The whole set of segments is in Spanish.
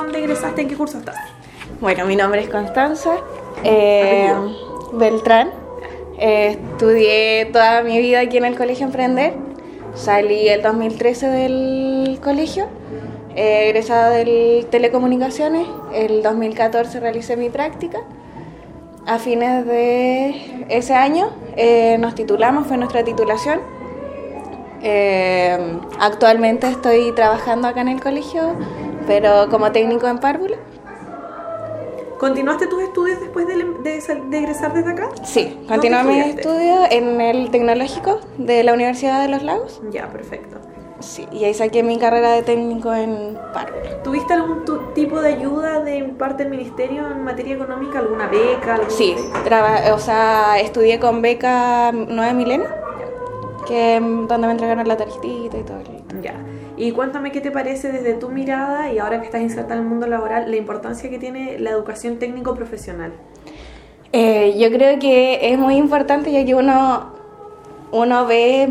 dónde egresaste? ¿En qué curso estás? Bueno, mi nombre es Constanza Beltrán. Estudié toda mi vida aquí en el Colegio Emprender. Salí el 2013 del colegio, egresada de Telecomunicaciones. El 2014 realicé mi práctica. A fines de ese año nos titulamos, fue nuestra titulación. Actualmente estoy trabajando acá en el colegio, pero como técnico en párvula. ¿Continuaste tus estudios después de egresar desde acá? Sí, continué mis estudios en el Tecnológico de la Universidad de Los Lagos. Ya, perfecto. Sí, y ahí saqué mi carrera de técnico en párvula. ¿Tuviste algún tipo de ayuda de parte del ministerio en materia económica? ¿Alguna beca? Sí, estudié con beca 9 Milenio, donde me entregaron la tarjetita y todo. Ya. Y cuéntame qué te parece desde tu mirada y ahora que estás inserta en el mundo laboral, la importancia que tiene la educación técnico-profesional. Yo creo que es muy importante, ya que uno ve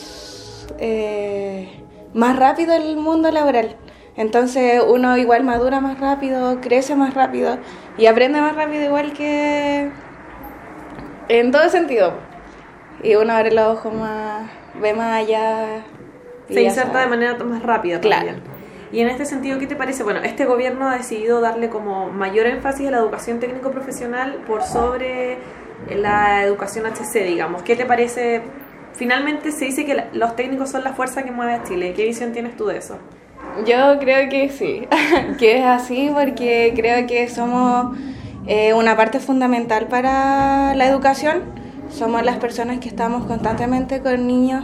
más rápido el mundo laboral. Entonces uno igual madura más rápido, crece más rápido y aprende más rápido, igual que en todo sentido. Y uno abre los ojos más, ve más allá. Se inserta de manera más rápida también. Claro. Y en este sentido, ¿qué te parece? Bueno, este gobierno ha decidido darle como mayor énfasis a la educación técnico-profesional por sobre la educación HC, digamos. ¿Qué te parece? Finalmente se dice que los técnicos son la fuerza que mueve a Chile. ¿Qué visión tienes tú de eso? Yo creo que sí, que es así, porque creo que somos una parte fundamental para la educación. Somos las personas que estamos constantemente con niños,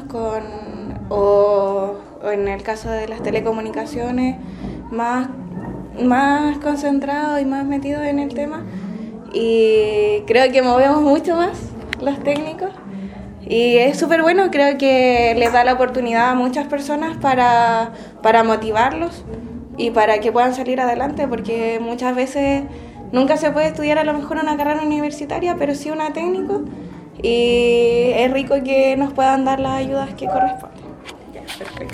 o en el caso de las telecomunicaciones, más concentrados y más metidos en el tema. Y creo que movemos mucho más los técnicos. Y es súper bueno, creo que les da la oportunidad a muchas personas para motivarlos y para que puedan salir adelante, porque muchas veces nunca se puede estudiar a lo mejor una carrera universitaria, pero sí una técnico, y es rico que nos puedan dar las ayudas que corresponden. Ya, perfecto.